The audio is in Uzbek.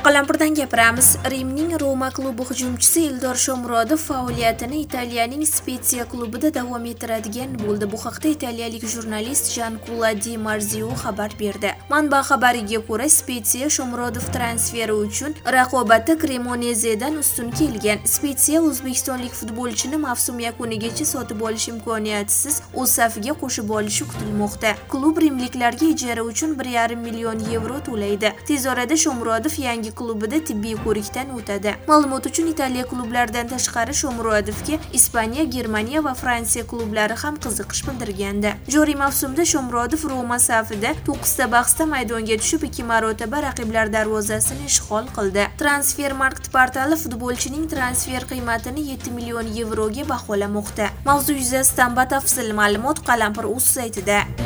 Qalampirdan gapiramiz. Rimning Roma klubi hujumchisi Eldor Shomurodov faoliyatini Italiyaning Spezia klubida davom ettiradigan bo'ldi. Bu haqda italiyalik jurnalist Gianluca Di Marzio xabar berdi. Manba xabariga ko'ra, Spezia Shomurodov transferi uchun raqobatda Cremonese'dan ustun kelgan. Spezia o'zbekistonlik futbolchini mavsum yakunigacha sotib olish imkoniyatisiz o'z safiga qo'shib olishi kutilmoqda. Klub rimliklarga ijara uchun 1,5 million yevro to'laydi. Tez orada Shomurodov yangi klubida tibbiy ko'rikdan o'tadi. Ma'lumot uchun Italiya klublaridan tashqari Shomurodovga Ispaniya, Germaniya va Fransiya klublari ham qiziqish bildirgandi. Joriy mavsumda Shomurodov Roma safida 9 ta bahsda maydonga tushib 2 marotaba raqiblar darvozasini ishg'ol qildi. Transfermarkt portali futbolchining transfer qiymatini 7 million yevroga baholamoqda. Mavzu yuzasidan batafsil ma'lumot Qalampir.uz saytida.